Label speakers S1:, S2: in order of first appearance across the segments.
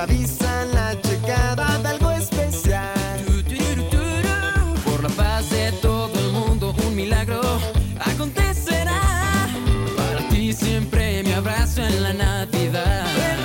S1: avisan la llegada de algo especial.
S2: Por la paz de todo el mundo un milagro acontecerá. Para ti siempre mi abrazo en la Navidad.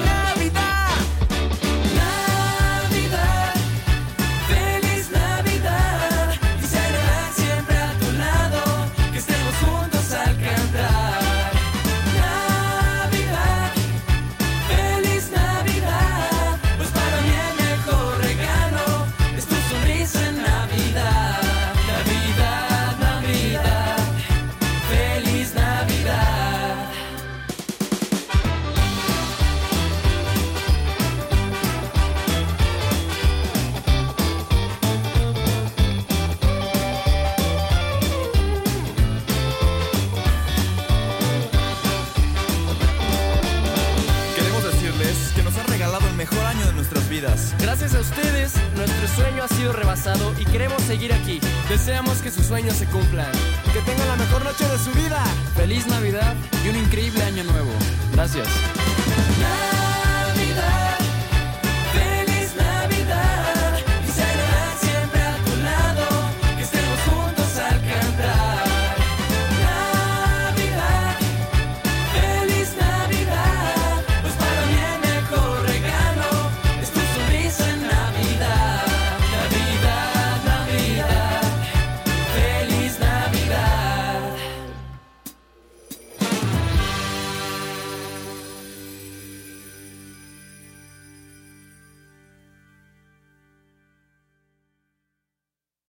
S3: Gracias a ustedes, nuestro sueño ha sido rebasado y queremos seguir aquí. Deseamos que sus sueños se cumplan.
S1: Que tengan la mejor noche de su vida.
S2: Feliz Navidad y un increíble año nuevo. Gracias.